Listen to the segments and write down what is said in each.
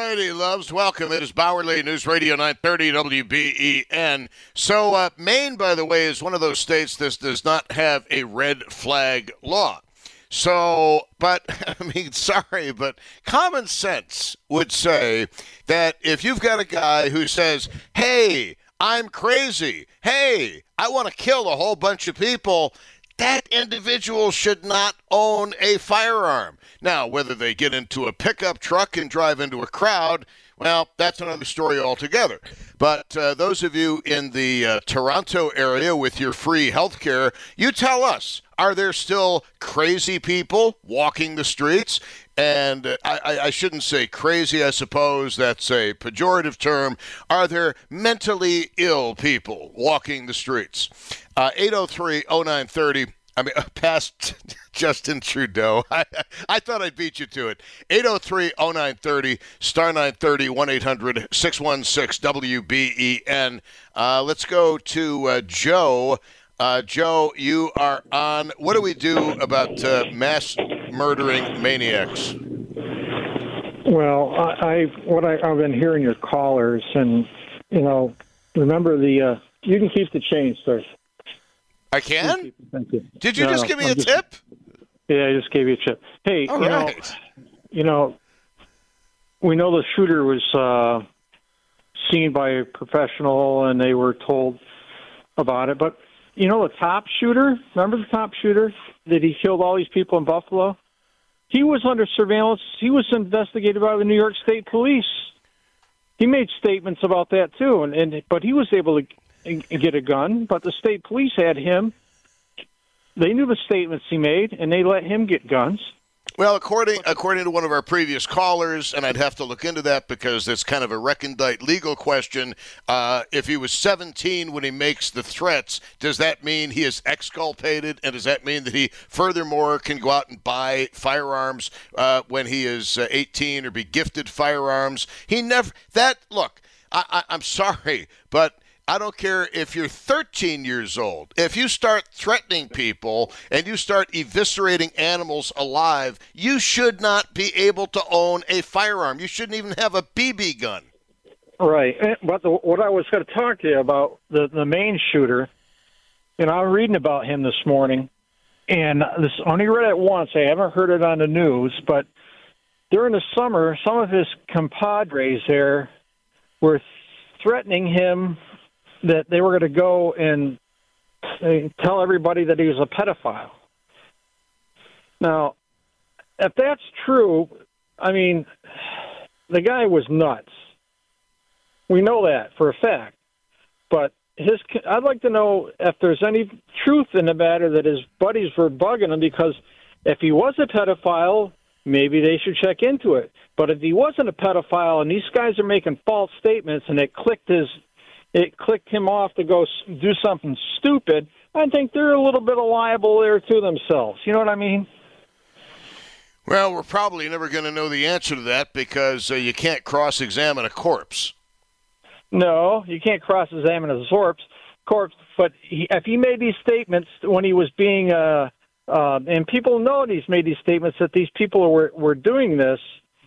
righty, loves. Welcome. It is Bowerly News Radio 930 WBEN. So, Maine, by the way, is one of those states that does not have a red flag law. So, but, I mean, sorry, but common sense would say that if you've got a guy who says, hey, I'm crazy, hey, I want to kill a whole bunch of people, that individual should not own a firearm. Now, whether they get into a pickup truck and drive into a crowd, well, that's another story altogether. But those of you in the Toronto area with your free health care, you tell us, are there still crazy people walking the streets? And I shouldn't say crazy, I suppose that's a pejorative term. Are there mentally ill people walking the streets? 803-0930. I mean, past Justin Trudeau. I thought I'd beat you to it. 803-0930, star 930, 1-800-616-WBEN. Let's go to Joe. Joe, you are on. What do we do about mass murdering maniacs? Well, I've been hearing your callers, and remember you can keep the change, sir. I can? Thank you. Did you just give me a tip? Yeah, I just gave you a tip. Hey, all right. We know the shooter was seen by a professional, and they were told about it. But the top shooter, remember the top shooter that he killed all these people in Buffalo? He was under surveillance. He was investigated by the New York State Police. He made statements about that too, but he was able to get a gun, but the state police had him. They knew the statements he made, and they let him get guns. Well, according to one of our previous callers, and I'd have to look into that because it's kind of a recondite legal question, if he was 17 when he makes the threats, does that mean he is exculpated, and does that mean that he furthermore can go out and buy firearms when he is 18 or be gifted firearms? Look, I'm sorry, but I don't care if you're 13 years old. If you start threatening people and you start eviscerating animals alive, you should not be able to own a firearm. You shouldn't even have a BB gun. Right. But what I was going to talk to you about, the Maine shooter, I'm reading about him this morning, and this only read it once. I haven't heard it on the news, but during the summer, some of his compadres there were threatening him that they were going to go and tell everybody that he was a pedophile. Now, if that's true, I mean, the guy was nuts. We know that for a fact. But I'd like to know if there's any truth in the matter that his buddies were bugging him, because if he was a pedophile, maybe they should check into it. But if he wasn't a pedophile and these guys are making false statements and it clicked him off to go do something stupid, I think they're a little bit liable there to themselves. You know what I mean? Well, we're probably never going to know the answer to that because you can't cross-examine a corpse. No, you can't cross-examine a corpse. But if he made these statements when he was being, and people know he's made these statements that these people were doing this,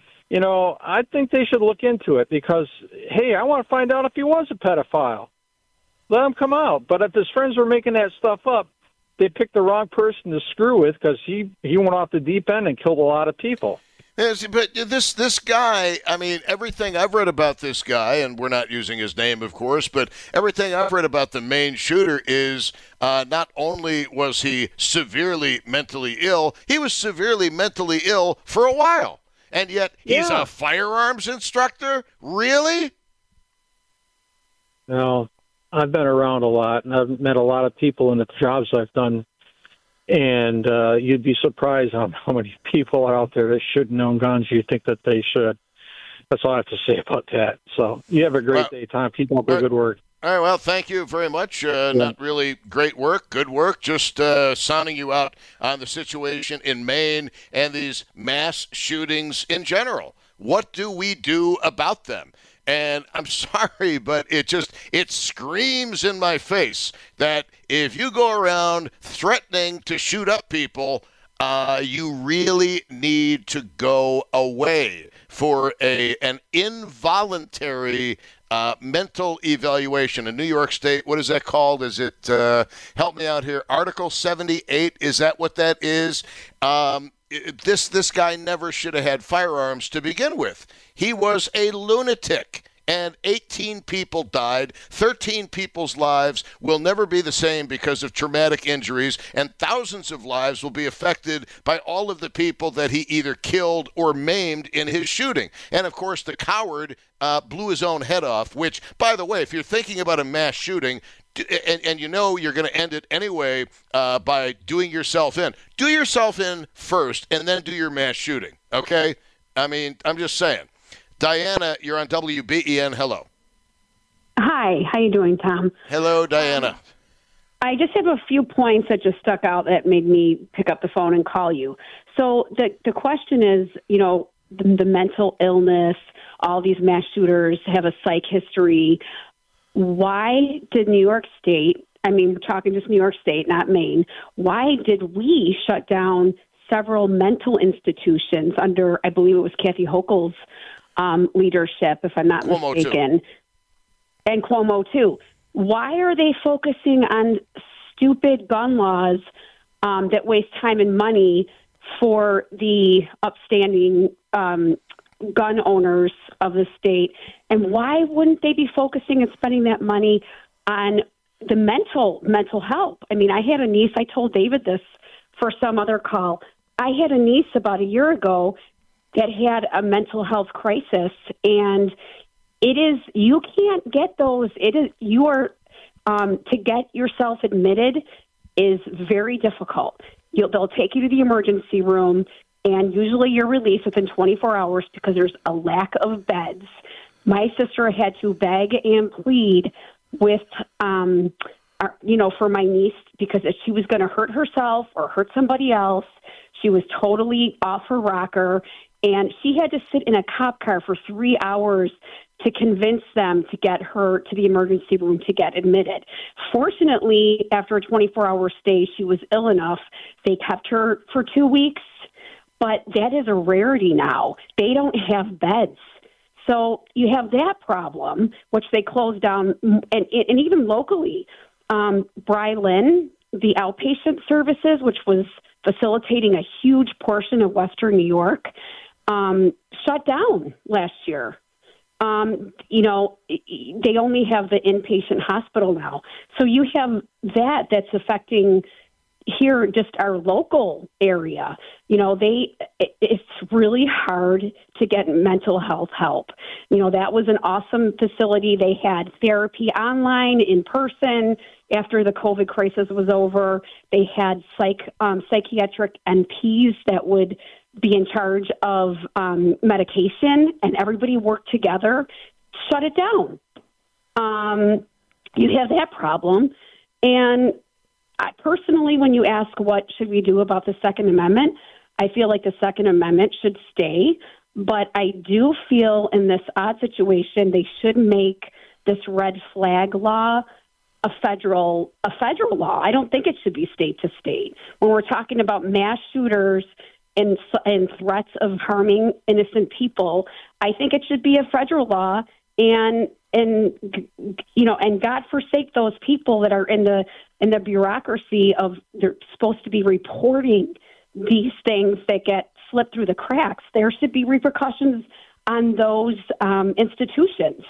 I think they should look into it because, hey, I want to find out if he was a pedophile. Let him come out. But if his friends were making that stuff up, they picked the wrong person to screw with because he went off the deep end and killed a lot of people. Yes, but this guy, I mean, everything I've read about this guy, and we're not using his name, of course, but everything I've read about the Maine shooter is not only was he severely mentally ill, he was severely mentally ill for a while. And yet he's a firearms instructor? Really? No, I've been around a lot, and I've met a lot of people in the jobs I've done, and you'd be surprised how many people are out there that shouldn't own guns. You think that they should. That's all I have to say about that. So you have a great day, Tom. Keep up the good work. All right, well, thank you very much. Not really great work, good work, just sounding you out on the situation in Maine and these mass shootings in general. What do we do about them? And I'm sorry, but it screams in my face that if you go around threatening to shoot up people, you really need to go away. for an involuntary mental evaluation in New York State. What is that called? Is it, help me out here, Article 78? Is that what that is? This guy never should have had firearms to begin with. He was a lunatic. And 18 people died. 13 people's lives will never be the same because of traumatic injuries, and thousands of lives will be affected by all of the people that he either killed or maimed in his shooting. And, of course, the coward blew his own head off, which, by the way, if you're thinking about a mass shooting, and you know you're going to end it anyway by doing yourself in, do yourself in first and then do your mass shooting, okay? I mean, I'm just saying. Diana, you're on WBEN. Hello. Hi. How you doing, Tom? Hello, Diana. I just have a few points that just stuck out that made me pick up the phone and call you. So the question is, you know, the mental illness, all these mass shooters have a psych history. Why did New York State, I mean, we're talking just New York State, not Maine, why did we shut down several mental institutions under, I believe it was Kathy Hochul's leadership, if I'm not mistaken, and Cuomo too. Why are they focusing on stupid gun laws that waste time and money for the upstanding gun owners of the state? And why wouldn't they be focusing and spending that money on the mental health? I mean, I had a niece, I told David this for some other call. I had a niece about a year ago that had a mental health crisis, and you can't get those. To get yourself admitted is very difficult. They'll take you to the emergency room, and usually you're released within 24 hours because there's a lack of beds. My sister had to beg and plead with, for my niece, because if she was going to hurt herself or hurt somebody else, she was totally off her rocker. And she had to sit in a cop car for 3 hours to convince them to get her to the emergency room to get admitted. Fortunately, after a 24-hour stay, she was ill enough. They kept her for 2 weeks, but that is a rarity now. They don't have beds. So you have that problem, which they closed down, and even locally. Bryland, the outpatient services, which was facilitating a huge portion of Western New York, shut down last year. They only have the inpatient hospital now. So you have that's affecting here, just our local area. It's really hard to get mental health help. That was an awesome facility. They had therapy online, in person. After the COVID crisis was over, they had psychiatric NPs that would be in charge of medication, and everybody worked together, shut it down. You have that problem. And I, personally, when you ask what should we do about the Second Amendment, I feel like the Second Amendment should stay. But I do feel in this odd situation, they should make this red flag law a federal law. I don't think it should be state to state. When we're talking about mass shooters and threats of harming innocent people, I think it should be a federal law. And God forsake those people that are in the bureaucracy of, they're supposed to be reporting these things that get slipped through the cracks. There should be repercussions on those institutions.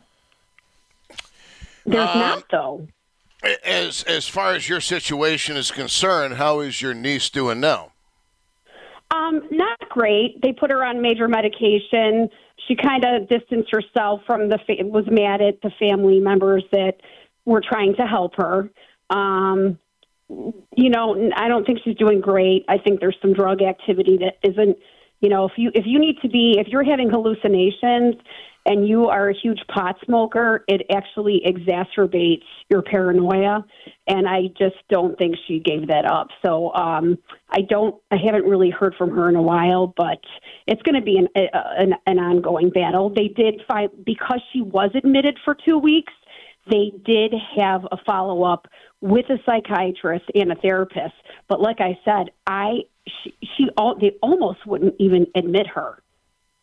There's not, though. As far as your situation is concerned, how is your niece doing now? Not great. They put her on major medication. She kind of distanced herself from was mad at the family members that were trying to help her. I don't think she's doing great. I think there's some drug activity that isn't, if you're having hallucinations and you are a huge pot smoker, it actually exacerbates your paranoia. And I just don't think she gave that up. So I haven't really heard from her in a while, but it's going to be an ongoing battle. They did find, because she was admitted for 2 weeks, they did have a follow-up with a psychiatrist and a therapist. But like I said, they almost wouldn't even admit her.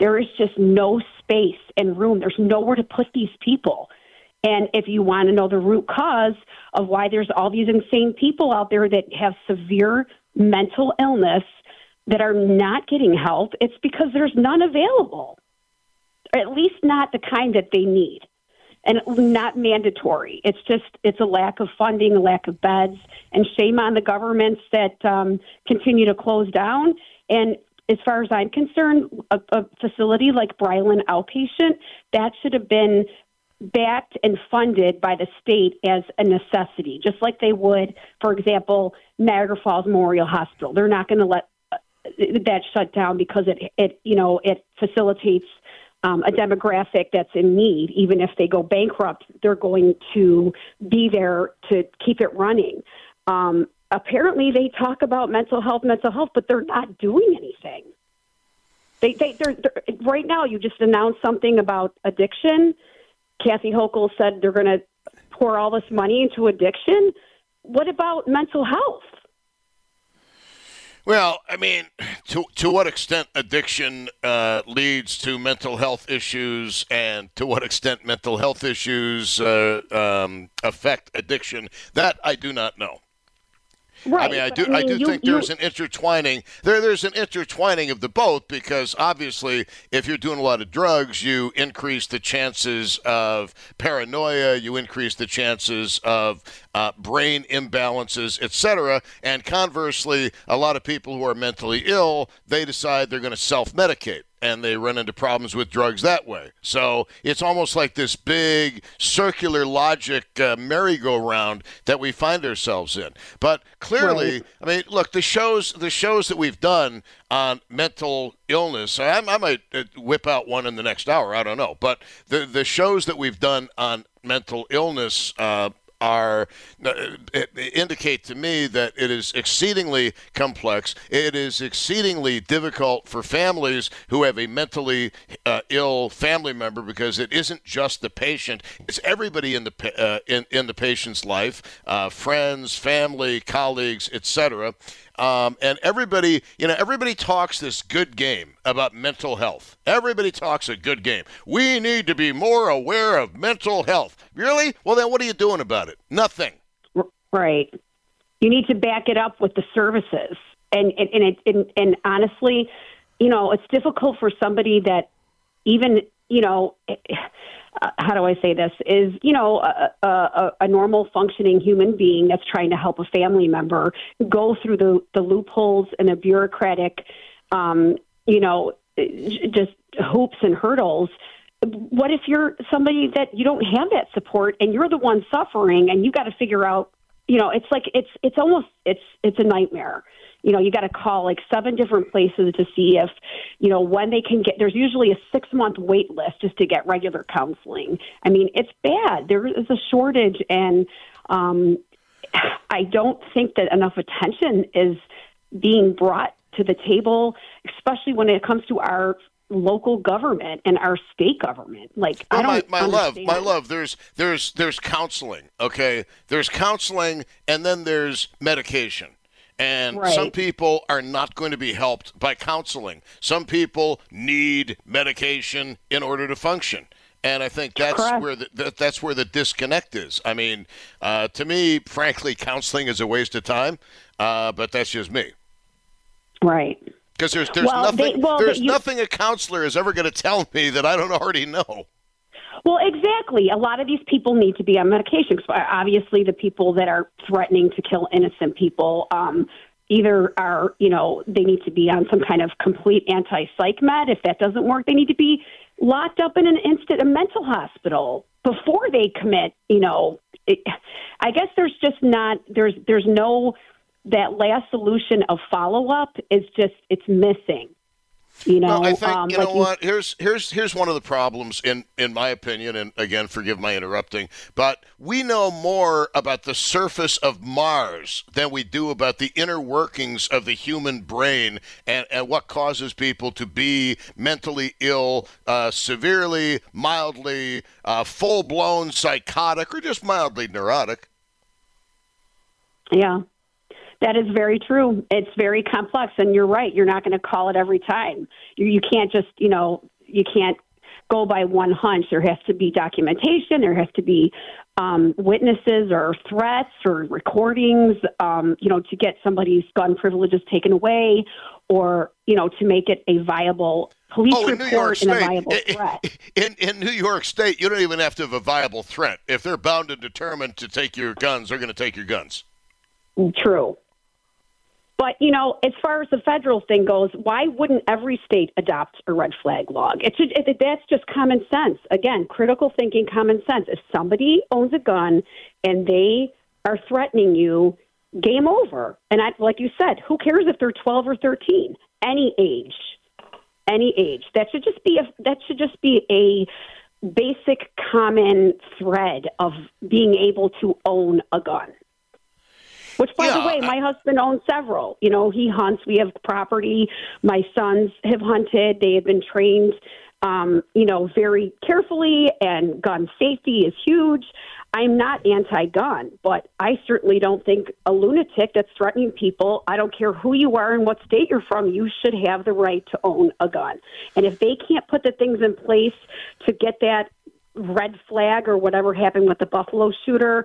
There is just no space and room. There's nowhere to put these people. And if you want to know the root cause of why there's all these insane people out there that have severe mental illness that are not getting help, it's because there's none available, or at least not the kind that they need, and not mandatory. It's a lack of funding, a lack of beds, and shame on the governments that continue to close down. And as far as I'm concerned, a facility like Bryland Outpatient, that should have been backed and funded by the state as a necessity, just like they would, for example, Niagara Falls Memorial Hospital. They're not going to let that shut down because it facilitates a demographic that's in need. Even if they go bankrupt, they're going to be there to keep it running. Apparently, they talk about mental health, but they're not doing anything. They're right now. You just announced something about addiction. Kathy Hochul said they're going to pour all this money into addiction. What about mental health? Well, I mean, to what extent addiction leads to mental health issues, and to what extent mental health issues affect addiction, that I do not know. Right. I do think there's an intertwining. There's an intertwining of the both, because obviously, if you're doing a lot of drugs, you increase the chances of paranoia, you increase the chances of brain imbalances, etc. And conversely, a lot of people who are mentally ill, they decide they're going to self-medicate, and they run into problems with drugs that way. So it's almost like this big circular logic merry-go-round that we find ourselves in. But clearly, right. I mean, look, the shows that we've done on mental illness, I might whip out one in the next hour, I don't know. But the shows that we've done on mental illness indicate to me that it is exceedingly complex. It is exceedingly difficult for families who have a mentally ill family member, because it isn't just the patient; it's everybody in the patient's life, friends, family, colleagues, etc. And everybody talks this good game about mental health. Everybody talks a good game. We need to be more aware of mental health. Really? Well, then what are you doing about it? Nothing. Right. You need to back it up with the services. And honestly, it's difficult for somebody that even, how do I say this, is, a normal functioning human being that's trying to help a family member go through the loopholes and the bureaucratic, just hoops and hurdles. What if you're somebody that you don't have that support and you're the one suffering, and you got to figure out, it's like, it's a nightmare. You got to call like 7 different places to see if, when they can get, there's usually a 6-month wait list just to get regular counseling. I mean, it's bad. There is a shortage, and I don't think that enough attention is being brought to the table, especially when it comes to our local government and our state government. Like, well, I don't my love, there's counseling, okay? There's counseling, and then there's medication. And right. Some people are not going to be helped by counseling. Some people need medication in order to function. And I think that's Correct. where the disconnect is. I mean, to me, frankly, counseling is a waste of time, but that's just me. Right. Because there's nothing a counselor is ever going to tell me that I don't already know. Well, exactly. A lot of these people need to be on medication. Obviously, the people that are threatening to kill innocent people either are, they need to be on some kind of complete anti-psych med. If that doesn't work, they need to be locked up in a mental hospital before they commit. I guess there's just not, there's no, that last solution of follow-up is just, it's missing. Well, I think, what? Here's one of the problems, in my opinion, and again, forgive my interrupting, but we know more about the surface of Mars than we do about the inner workings of the human brain and what causes people to be mentally ill, severely, mildly, full-blown psychotic, or just mildly neurotic. Yeah. That is very true. It's very complex, and you're right. You're not going to call it every time. You can't just, you can't go by one hunch. There has to be documentation. There has to be witnesses or threats or recordings, to get somebody's gun privileges taken away, or, to make it a viable police report and a viable threat. In New York State, you don't even have to have a viable threat. If they're bound and determined to take your guns, they're going to take your guns. True. But, as far as the federal thing goes, why wouldn't every state adopt a red flag law? That's just common sense. Again, critical thinking, common sense. If somebody owns a gun and they are threatening you, game over. And like you said, who cares if they're 12 or 13? Any age. That should just be a basic common thread of being able to own a gun. Which, by the way, my husband owns several. He hunts. We have property. My sons have hunted. They have been trained, very carefully, and gun safety is huge. I'm not anti-gun, but I certainly don't think a lunatic that's threatening people, I don't care who you are and what state you're from, you should have the right to own a gun. And if they can't put the things in place to get that red flag or whatever happened with the Buffalo shooter,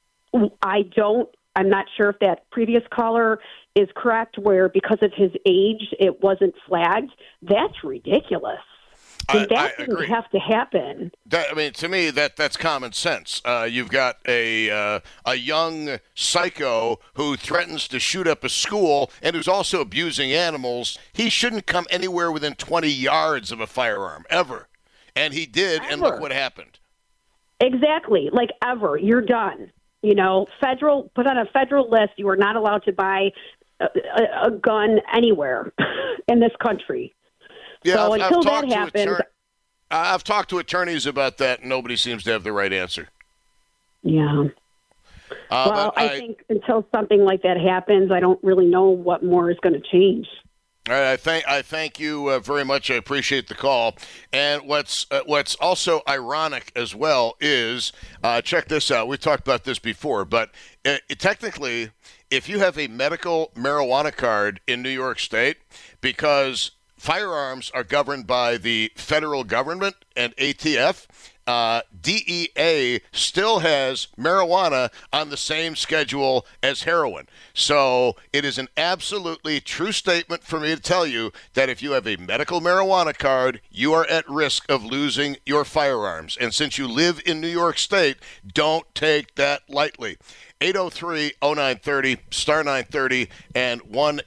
I'm not sure if that previous caller is correct, where because of his age, it wasn't flagged. That's ridiculous. That didn't have to happen. To me, that's common sense. You've got a young psycho who threatens to shoot up a school and who's also abusing animals. He shouldn't come anywhere within 20 yards of a firearm, ever. And he did, and look what happened. Exactly. Ever. You're done. Put on a federal list, you are not allowed to buy a gun anywhere in this country. Yeah, so until that happens, I've talked to attorneys about that, and nobody seems to have the right answer. Yeah. I think until something like that happens, I don't really know what more is going to change. All right, I thank you very much. I appreciate the call. And what's also ironic as well is, check this out. We've talked about this before, but technically, if you have a medical marijuana card in New York State, because firearms are governed by the federal government and ATF, DEA still has marijuana on the same schedule as heroin. So it is an absolutely true statement for me to tell you that if you have a medical marijuana card, you are at risk of losing your firearms. And since you live in New York State, don't take that lightly. 803-0930, star 930, and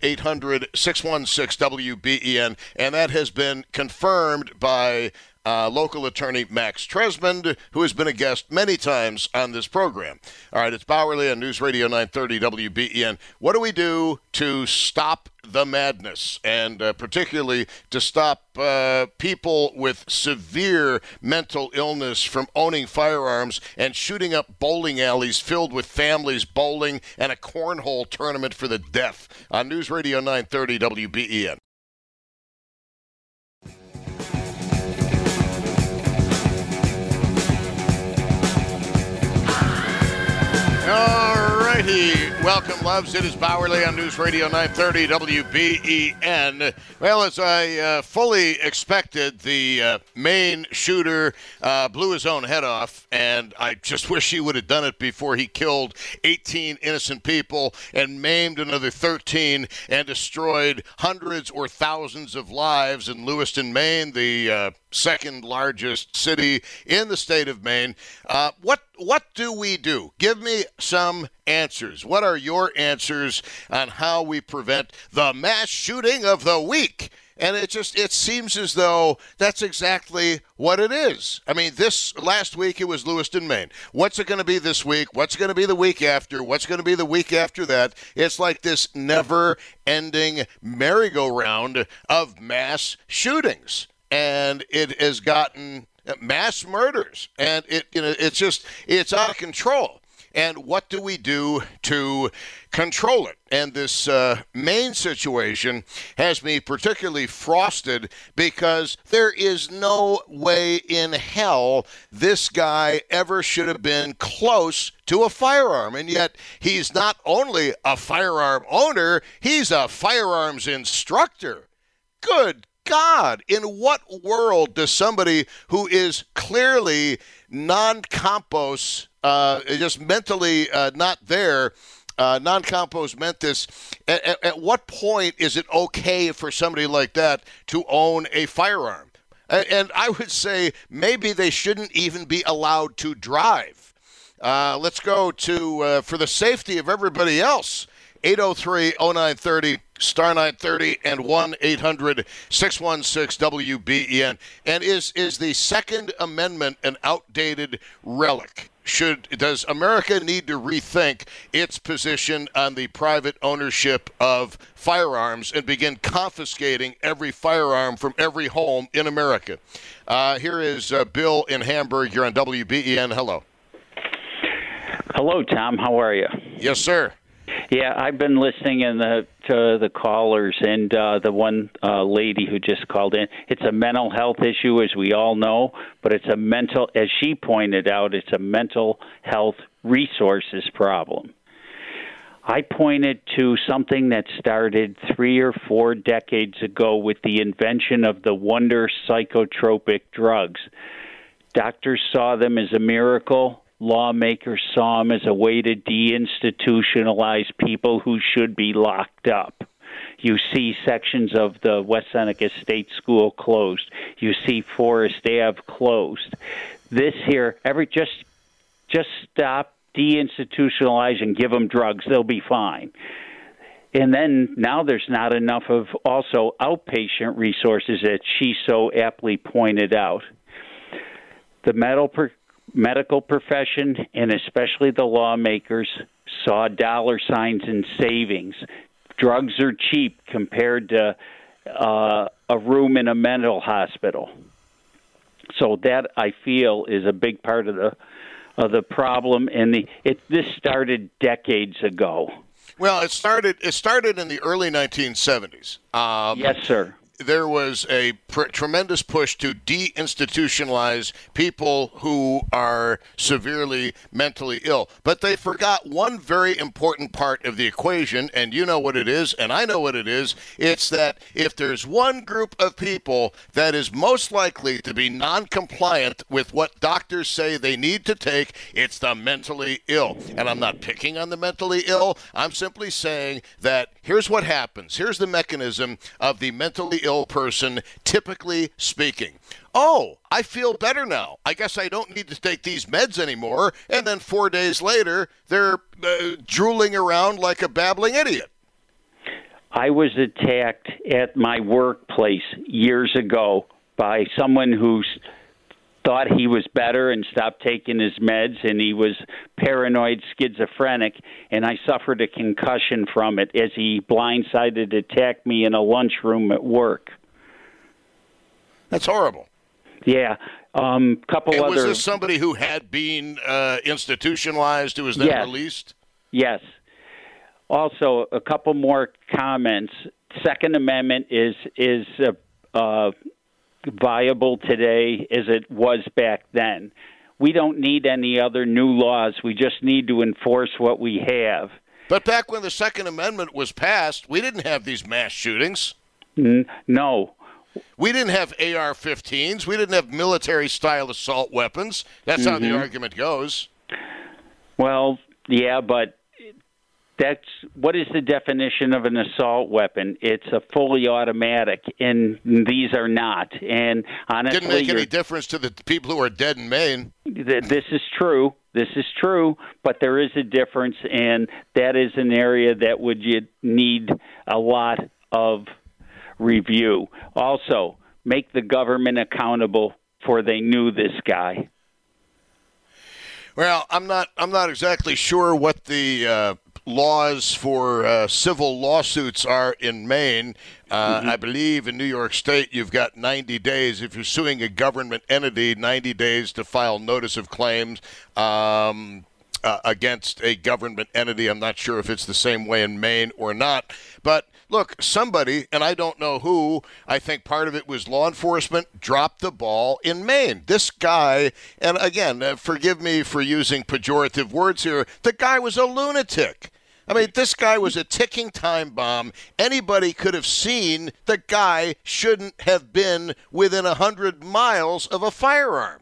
1-800-616-WBEN. And that has been confirmed by local attorney Max Tresmond, who has been a guest many times on this program. All right, it's Bauerle on News Radio 930 WBEN. What do we do to stop the madness, and particularly to stop people with severe mental illness from owning firearms and shooting up bowling alleys filled with families bowling and a cornhole tournament for the deaf? On News Radio 930 WBEN. All righty. Welcome, loves. It is Bauerle on News Radio 930 WBEN. Well, as I fully expected, the Maine shooter blew his own head off, and I just wish he would have done it before he killed 18 innocent people and maimed another 13 and destroyed hundreds or thousands of lives in Lewiston, Maine, the second largest city in the state of Maine. What do we do? Give me some answers. What are your answers on how we prevent the mass shooting of the week? And it seems as though that's exactly what it is. I mean, this last week it was Lewiston, Maine. What's it going to be this week? What's going to be the week after? What's going to be the week after that? It's like this never-ending merry-go-round of mass shootings. And it has gotten mass murders, and it's out of control. and what do we do to control it? And this Maine situation has me particularly frosted because there is no way in hell this guy ever should have been close to a firearm. And yet he's not only a firearm owner, he's a firearms instructor. Good God, in what world does somebody who is clearly non-compos, just mentally not there, non-compos mentis, at what point is it okay for somebody like that to own a firearm? And I would say maybe they shouldn't even be allowed to drive. Let's go to, for the safety of everybody else, 803-0930, star 930, and 1-800-616-WBEN. And is the Second Amendment an outdated relic? Does America need to rethink its position on the private ownership of firearms and begin confiscating every firearm from every home in America? Here is Bill in Hamburg. You're on WBEN. Hello. Hello, Tom. How are you? Yes, sir. Yeah, I've been listening to the callers and the one lady who just called in. It's a mental health issue, as we all know, but it's a mental, as she pointed out, it's a mental health resources problem. I pointed to something that started 3 or 4 decades ago with the invention of the wonder psychotropic drugs. Doctors saw them as a miracle. Lawmakers saw them as a way to deinstitutionalize people who should be locked up. You see sections of the West Seneca State School closed. You see Forest Ave closed. This here, just stop, deinstitutionalize, give them drugs. They'll be fine. And then now there's not enough of also outpatient resources that she so aptly pointed out. The medical profession, and especially the lawmakers, saw dollar signs in savings. Drugs are cheap compared to a room in a mental hospital. So that, I feel, is a big part of the problem. And this started decades ago. Well, it started in the early 1970s. Yes, sir. There was a tremendous push to deinstitutionalize people who are severely mentally ill. But they forgot one very important part of the equation, and you know what it is, and I know what it is. It's that if there's one group of people that is most likely to be non-compliant with what doctors say they need to take, it's the mentally ill. And I'm not picking on the mentally ill. I'm simply saying that here's what happens. Here's the mechanism of the mentally ill person, typically speaking. Oh, I feel better now. I guess I don't need to take these meds anymore. And then 4 days later, they're drooling around like a babbling idiot. I was attacked at my workplace years ago by someone who thought he was better and stopped taking his meds, and he was paranoid schizophrenic, and I suffered a concussion from it as he blindsided attacked me in a lunchroom at work. That's horrible. Yeah. Couple other. Was this somebody who had been institutionalized who was then released? Yes. Also, a couple more comments. Second Amendment is viable today as it was back then. We don't need any other new laws. We just need to enforce what we have. But back when the Second Amendment was passed, we didn't have these mass shootings. No. We didn't have AR-15s. We didn't have military-style assault weapons. That's how the argument goes. Well, yeah, but what is the definition of an assault weapon? It's a fully automatic, and these are not. And honestly, didn't make any difference to the people who are dead in Maine. This is true. This is true, but there is a difference, and that is an area that would need a lot of review. Also, make the government accountable for they knew this guy. Well, I'm not exactly sure what the laws for civil lawsuits are in Maine. I believe in New York State you've got 90 days. If you're suing a government entity, 90 days to file notice of claims. against a government entity. I'm not sure if it's the same way in Maine or not. But look, somebody, and I don't know who, I think part of it was law enforcement, dropped the ball in Maine. This guy, and again, forgive me for using pejorative words here, the guy was a lunatic. I mean, this guy was a ticking time bomb. Anybody could have seen the guy shouldn't have been within 100 miles of a firearm.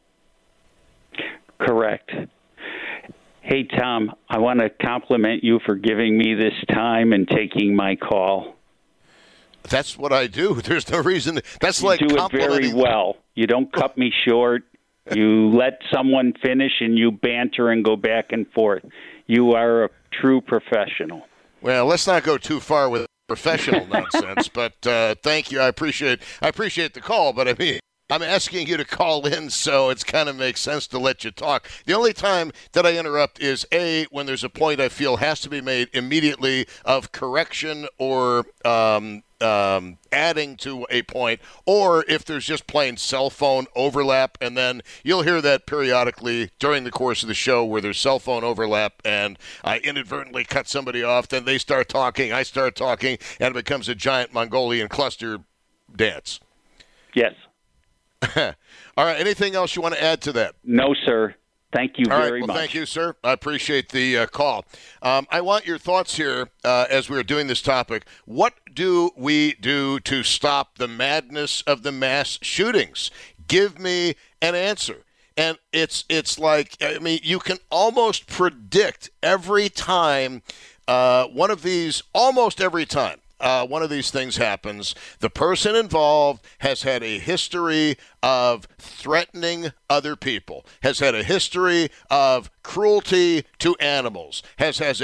Correct. Hey, Tom, I want to compliment you for giving me this time and taking my call. That's what I do. There's no reason. That's you like do it very well. You don't cut me short. You let someone finish and you banter and go back and forth. You are a true professional. Well, let's not go too far with professional nonsense, but thank you. I appreciate the call, but I mean, I'm asking you to call in, so it kind of makes sense to let you talk. The only time that I interrupt is, A, when there's a point I feel has to be made immediately of correction or adding to a point, or if there's just plain cell phone overlap, and then you'll hear that periodically during the course of the show where there's cell phone overlap and I inadvertently cut somebody off, then they start talking, I start talking, and it becomes a giant Mongolian cluster dance. Yes. All right. Anything else you want to add to that? No, sir. Thank you very much. Thank you, sir. I appreciate the call. I want your thoughts here as we're doing this topic. What do we do to stop the madness of the mass shootings? Give me an answer. And it's like, I mean, you can almost predict every time almost every time one of these things happens, the person involved has had a history of threatening other people, has had a history of cruelty to animals, has had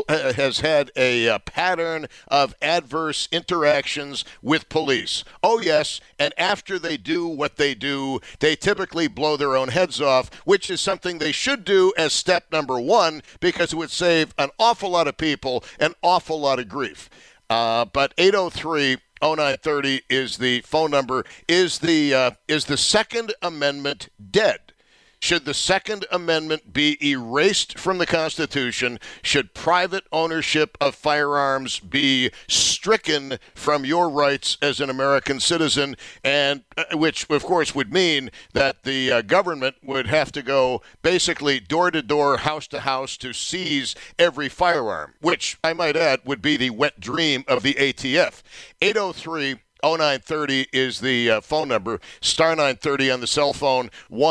a pattern of adverse interactions with police. Oh, yes, and after they do what they do, they typically blow their own heads off, which is something they should do as step number one, because it would save an awful lot of people an awful lot of grief. But 803-0930 is the phone number. Is the Second Amendment dead? Should the Second Amendment be erased from the Constitution? Should private ownership of firearms be stricken from your rights as an American citizen? And which, of course, would mean that the government would have to go basically door to door, house to house to seize every firearm, which I might add would be the wet dream of the ATF. 803-0930 is the phone number. Star 930 on the cell phone,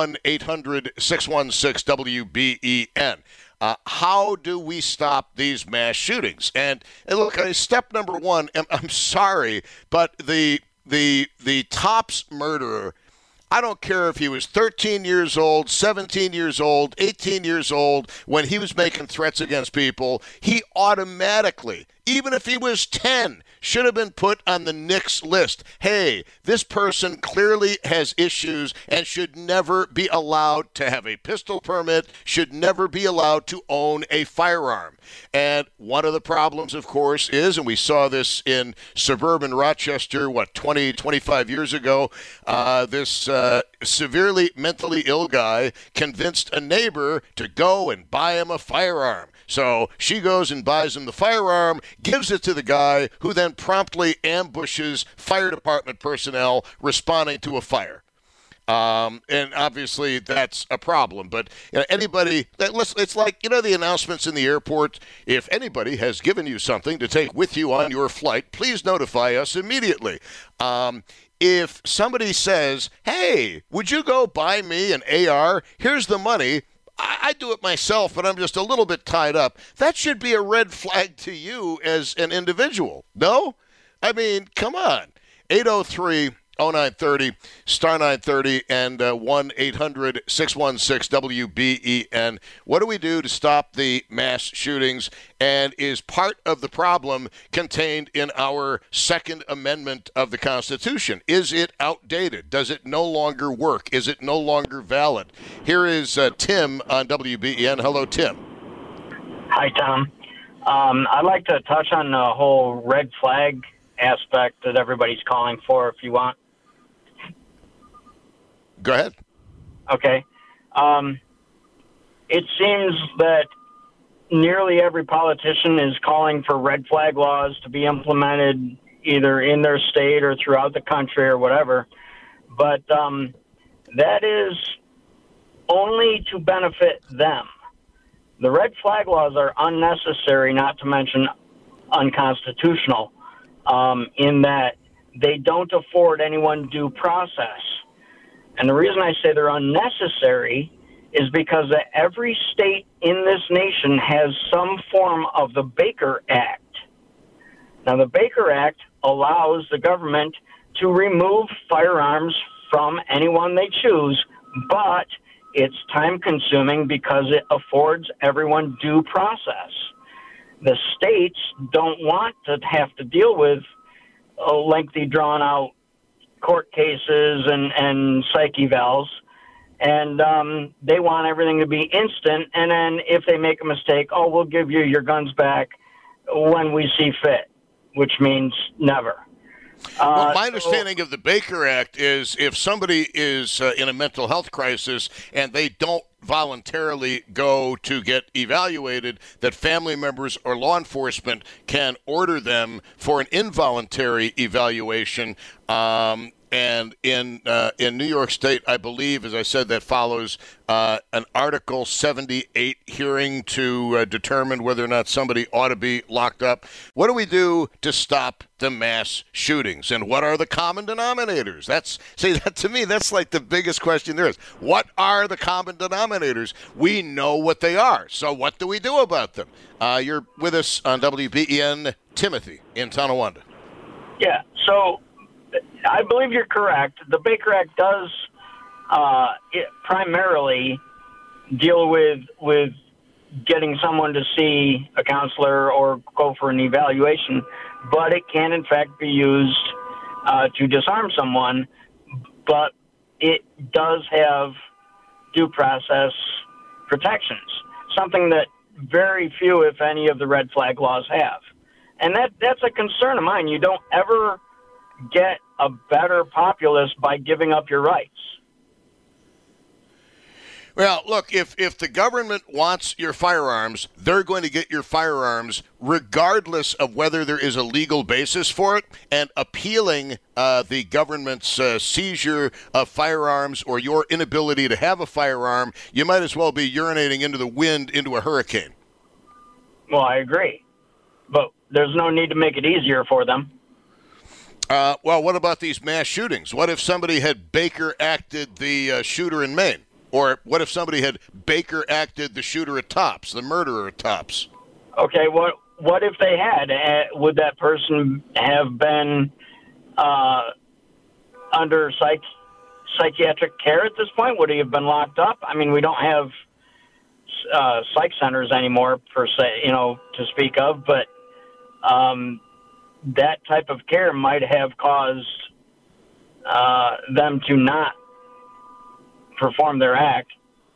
1-800-616-WBEN. How do we stop these mass shootings? And look, step number one, I'm sorry, but the Tops murderer, I don't care if he was 13 years old, 17 years old, 18 years old, when he was making threats against people, he automatically, even if he was 10, should have been put on the NICS list. Hey, this person clearly has issues and should never be allowed to have a pistol permit, should never be allowed to own a firearm. And one of the problems, of course, is, and we saw this in suburban Rochester, 20, 25 years ago, this severely mentally ill guy convinced a neighbor to go and buy him a firearm. So she goes and buys him the firearm, gives it to the guy, who then promptly ambushes fire department personnel responding to a fire. And obviously that's a problem. But anybody, it's like, the announcements in the airport. If anybody has given you something to take with you on your flight, please notify us immediately. If somebody says, hey, would you go buy me an AR? Here's the money. I do it myself, but I'm just a little bit tied up. That should be a red flag to you as an individual. No? I mean, come on. 803-0930, star 930, and 1-800-616-WBEN. What do we do to stop the mass shootings? And is part of the problem contained in our Second Amendment of the Constitution? Is it outdated? Does it no longer work? Is it no longer valid? Here is Tim on WBEN. Hello, Tim. Hi, Tom. I'd like to touch on the whole red flag aspect that everybody's calling for, if you want. Go ahead. Okay. it seems that nearly every politician is calling for red flag laws to be implemented either in their state or throughout the country or whatever. But that is only to benefit them. The red flag laws are unnecessary, not to mention unconstitutional, in that they don't afford anyone due process. And the reason I say they're unnecessary is because every state in this nation has some form of the Baker Act. Now, the Baker Act allows the government to remove firearms from anyone they choose, but it's time-consuming because it affords everyone due process. The states don't want to have to deal with lengthy, drawn-out court cases and psych evals, and they want everything to be instant, and then if they make a mistake, we'll give you your guns back when we see fit, which means never. Well, my understanding of the Baker Act is if somebody is in a mental health crisis and they don't voluntarily go to get evaluated, that family members or law enforcement can order them for an involuntary evaluation. And in New York State, I believe, as I said, that follows an Article 78 hearing to determine whether or not somebody ought to be locked up. What do we do to stop the mass shootings? And what are the common denominators? That to me, that's like the biggest question there is. What are the common denominators? We know what they are. So what do we do about them? You're with us on WBEN, Timothy in Tonawanda. Yeah, so I believe you're correct. The Baker Act does primarily deal with getting someone to see a counselor or go for an evaluation, but it can in fact be used to disarm someone. But it does have due process protections, something that very few, if any, of the red flag laws have. And that's a concern of mine. You don't ever get a better populace by giving up your rights. Well, look, if the government wants your firearms, they're going to get your firearms regardless of whether there is a legal basis for it. And appealing the government's seizure of firearms or your inability to have a firearm, you might as well be urinating into the wind into a hurricane. Well, I agree. But there's no need to make it easier for them. Well, what about these mass shootings? What if somebody had Baker acted the shooter in Maine? Or what if somebody had Baker acted the shooter at Tops, the murderer at Tops? Okay, what if they had? Would that person have been under psychiatric care at this point? Would he have been locked up? I mean, we don't have psych centers anymore, per se, to speak of, but that type of care might have caused them to not perform their act.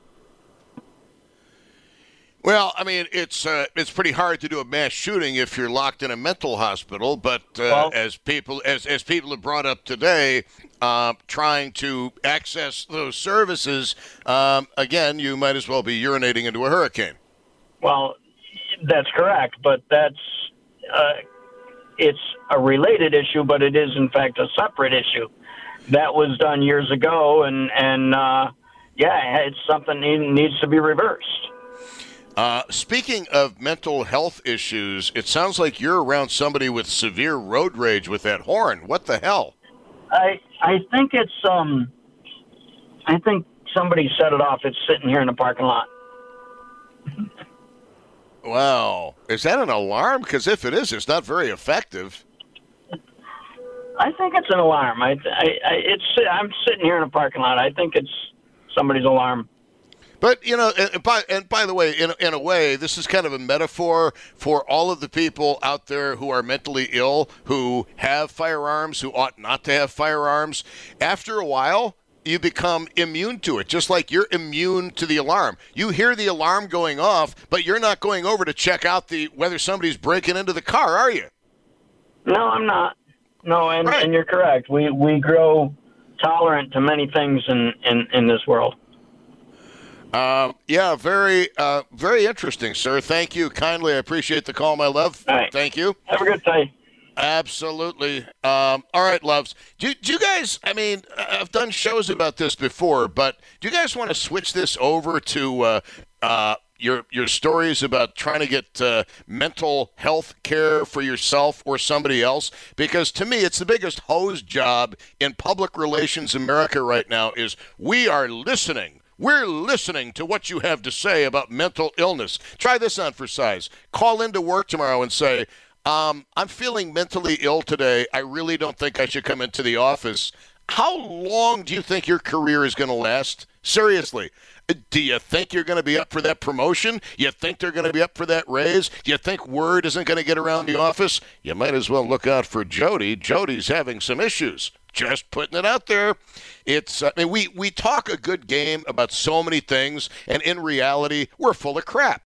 Well, I mean, it's pretty hard to do a mass shooting if you're locked in a mental hospital. But as people have brought up today, trying to access those services, again, you might as well be urinating into a hurricane. Well, that's correct, but that's it's a related issue, but it is in fact a separate issue. That was done years ago, and it's something that needs to be reversed. Speaking of mental health issues, it sounds like you're around somebody with severe road rage with that horn. What the hell? I think it's I think somebody set it off. It's sitting here in the parking lot. Wow. Is that an alarm? Because if it is, it's not very effective. I think it's an alarm. I'm sitting here in a parking lot. I think it's somebody's alarm. But, and by the way, in a way, this is kind of a metaphor for all of the people out there who are mentally ill, who have firearms, who ought not to have firearms. After a while, you become immune to it, just like you're immune to the alarm. You hear the alarm going off, but you're not going over to check out whether somebody's breaking into the car, are you? No, I'm not. No, and, right. And you're correct. We grow tolerant to many things in this world. Yeah, very interesting, sir. Thank you kindly. I appreciate the call, my love. All right. Thank you. Have a good day. Absolutely. All right, loves. Do you guys, I mean, I've done shows about this before, but do you guys want to switch this over to your stories about trying to get mental health care for yourself or somebody else? Because to me, it's the biggest hose job in public relations America right now is we are listening. We're listening to what you have to say about mental illness. Try this on for size. Call into work tomorrow and say, I'm feeling mentally ill today. I really don't think I should come into the office. How long do you think your career is going to last? Seriously. Do you think you're going to be up for that promotion? You think they're going to be up for that raise? Do you think word isn't going to get around the office? You might as well look out for Jody. Jody's having some issues. Just putting it out there. It's I mean, we talk a good game about so many things, and in reality, we're full of crap.